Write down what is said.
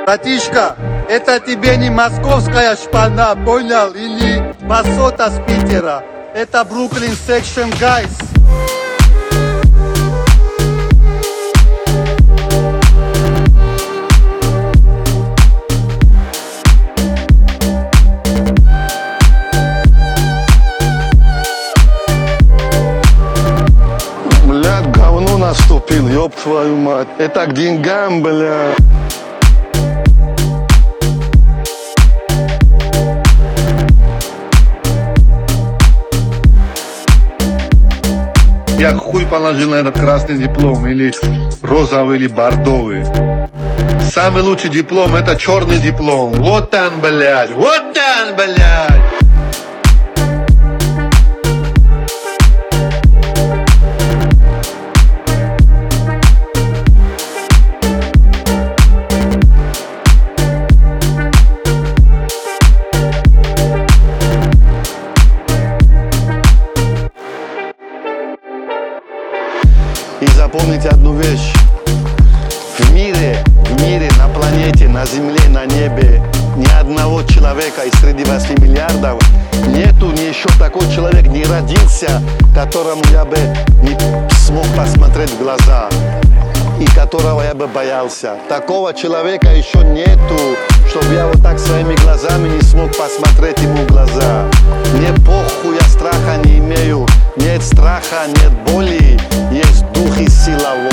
Братишка, это тебе не московская шпана, понял? Или басота с Питера. Это Brooklyn Section Guys. Блядь, говно наступил, ёб твою мать. Это к деньгам, бля. Я хуй положил на этот красный диплом, или розовый, или бордовый. Самый лучший диплом — это черный диплом. Вот он, блядь, вот он, блядь. И запомните одну вещь. В мире, на планете, на Земле, на небе ни одного человека из среди 8 миллиардов нету, ни еще такой человек не родился, которому я бы не смог посмотреть в глаза и которого я бы боялся. Такого человека еще нету, чтобы я вот так своими глазами не смог посмотреть ему в глаза. Мне похуй, я страха не имею. Нет страха, нет боли, есть дух и сила воли.